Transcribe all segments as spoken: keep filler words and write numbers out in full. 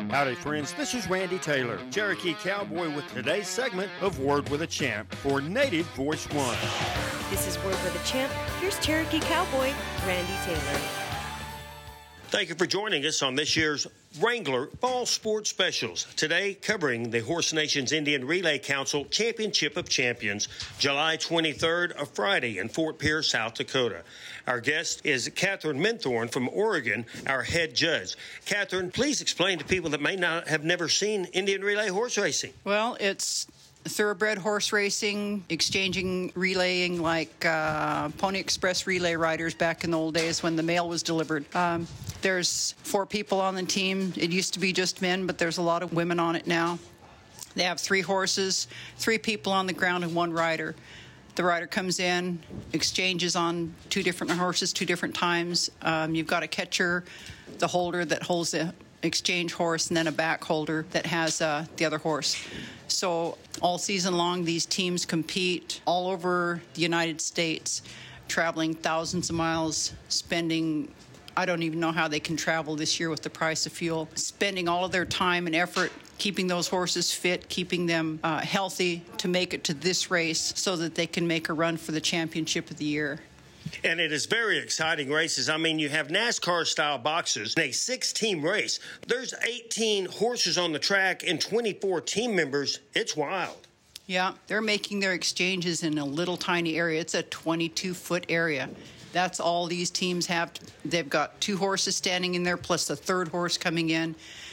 Howdy friends, this is Randy Taylor, Cherokee Cowboy, with today's segment of Word with a Champ for Native Voice One. This is Word with a Champ. Here's Cherokee Cowboy, Randy Taylor. Thank you for joining us on this year's Wrangler Fall Sports Specials. Today, covering the Horse Nations Indian Relay Council Championship of Champions, July twenty-third, a Friday in Fort Pierce, South Dakota. Our guest is Catherine Minthorn from Oregon, our head judge. Catherine, please explain to people that may not have never seen Indian Relay horse racing. Well, it's thoroughbred horse racing, exchanging, relaying like uh, Pony Express relay riders back in the old days when the mail was delivered. Um, there's four people on the team. It used to be just men, but there's a lot of women on it now. They have three horses, three people on the ground, and one rider. The rider comes in, exchanges on two different horses, two different times. Um, you've got a catcher, the holder that holds the exchange horse, and then a back holder that has uh, the other horse. So all season long, these teams compete all over the United States, traveling thousands of miles, spending, I don't even know how they can travel this year with the price of fuel, spending all of their time and effort keeping those horses fit, keeping them uh, healthy to make it to this race so that they can make a run for the championship of the year. And it is very exciting races. I mean, you have NASCAR-style boxes in a six-team race. There's eighteen horses on the track and twenty-four team members. It's wild. Yeah, they're making their exchanges in a little tiny area. It's a twenty-two foot area. That's all these teams have. They've got two horses standing in there plus a third horse coming in,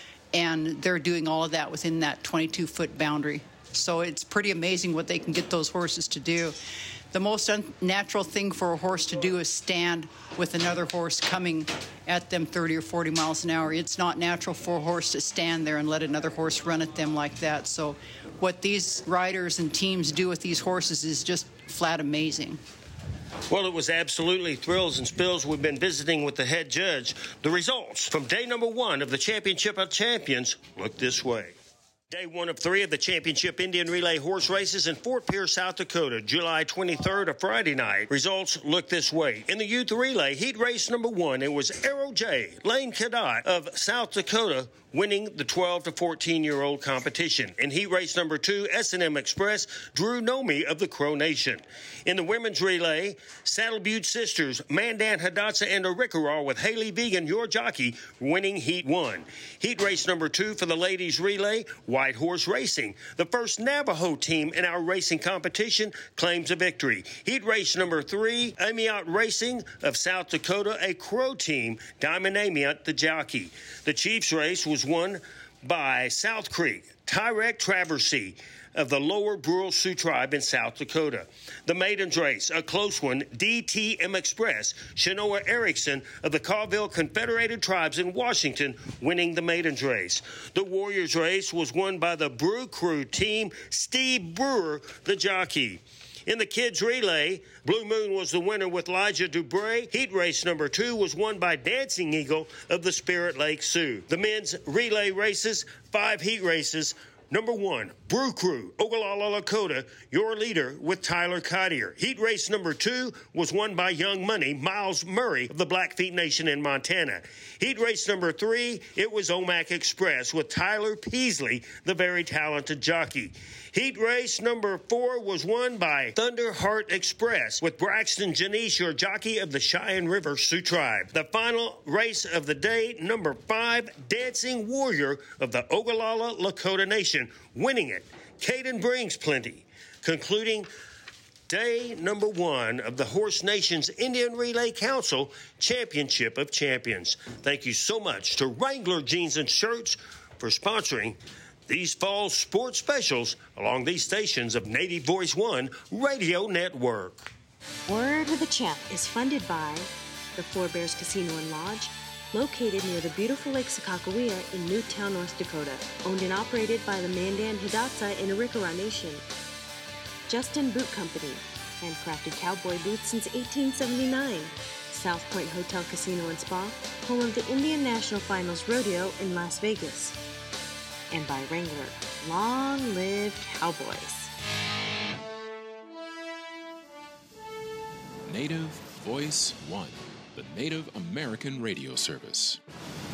and they're doing all of that within that twenty-two foot boundary. So it's pretty amazing what they can get those horses to do. The most unnatural thing for a horse to do is stand with another horse coming at them thirty or forty miles an hour. It's not natural for a horse to stand there and let another horse run at them like that. So what these riders and teams do with these horses is just flat amazing. Well, it was absolutely thrills and spills. We've been visiting with the head judge. The results from day number one of the Championship of Champions look this way. Day one of three of the Championship Indian Relay horse races in Fort Pierce, South Dakota, July twenty-third, a Friday night. Results look this way. In the youth relay, heat race number one, it was Arrow J. Lane Cadet of South Dakota winning the twelve to fourteen-year-old competition. In heat race number two, S and M Express, Drew Nomi of the Crow Nation. In the women's relay, Saddle Butte sisters, Mandan Hidatsa and Arikara with Haley Vegan, your jockey, winning heat one. Heat race number two for the ladies relay, White Horse Racing. The first Navajo team in our racing competition claims a victory. Heat race number three, Amiot Racing of South Dakota, a Crow team, Diamond Amiot the jockey. The Chiefs race was won by South Creek, Tyrek Traversey of the Lower Brule Sioux Tribe in South Dakota. The maidens race, a close one, D T M Express, Shanoa Erickson of the Colville Confederated Tribes in Washington winning the maidens race. The Warriors race was won by the Brew Crew team, Steve Brewer, the jockey. In the kids relay, Blue Moon was the winner with Elijah Dubray. Heat race number two was won by Dancing Eagle of the Spirit Lake Sioux. The men's relay races, five heat races. Number one, Brew Crew, Ogallala, Lakota, your leader with Tyler Cottier. Heat race number two was won by Young Money, Miles Murray of the Blackfeet Nation in Montana. Heat race number three, it was Omak Express with Tyler Peasley, the very talented jockey. Heat race number four was won by Thunder Heart Express with Braxton Janice, your jockey of the Cheyenne River Sioux Tribe. The final race of the day, number five, Dancing Warrior of the Ogallala Lakota Nation, winning it. Caden Brings Plenty. Concluding day number one of the Horse Nations Indian Relay Council Championship of Champions. Thank you so much to Wrangler Jeans and Shirts for sponsoring these fall sports specials along these stations of Native Voice One Radio Network. Word with a Champ is funded by the Four Bears Casino and Lodge, located near the beautiful Lake Sakakawea in Newtown, North Dakota. Owned and operated by the Mandan Hidatsa and Arikara Nation. Justin Boot Company, handcrafted cowboy boots since eighteen seventy-nine. South Point Hotel Casino and Spa, home of the Indian National Finals Rodeo in Las Vegas. And by Wrangler, long live cowboys. Native Voice One, the Native American radio service.